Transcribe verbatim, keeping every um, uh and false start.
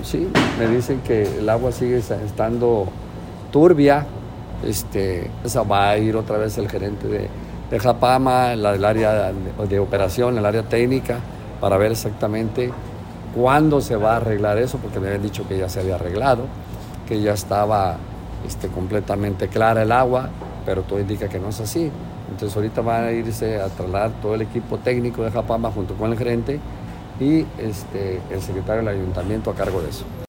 sí, me dicen que el agua sigue estando turbia. Este, esa va a ir otra vez el gerente de, de Japama, la del área de, de operación, el área técnica, para ver exactamente cuándo se va a arreglar eso, porque me habían dicho que ya se había arreglado, que ya estaba este, completamente clara el agua, pero todo indica que no es así. Entonces ahorita van a irse a trasladar todo el equipo técnico de Japama junto con el gerente y este, el secretario del ayuntamiento a cargo de eso.